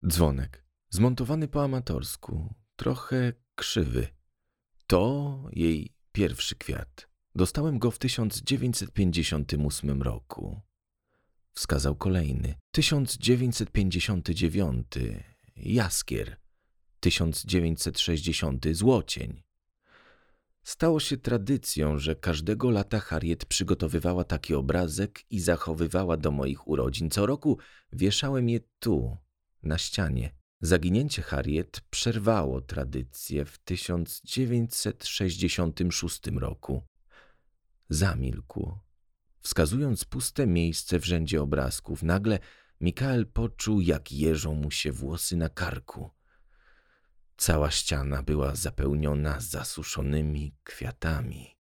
Dzwonek, zmontowany po amatorsku, trochę krzywy. To jej pierwszy kwiat. Dostałem go w 1958 roku. Wskazał kolejny. 1959. Jaskier. 1960. Złocień. Stało się tradycją, że każdego lata Harriet przygotowywała taki obrazek i zachowywała do moich urodzin. Co roku wieszałem je tu, na ścianie. Zaginięcie Harriet przerwało tradycję w 1966 roku. Zamilkł, wskazując puste miejsce w rzędzie obrazków. Nagle Mikael poczuł, jak jeżą mu się włosy na karku. Cała ściana była zapełniona zasuszonymi kwiatami.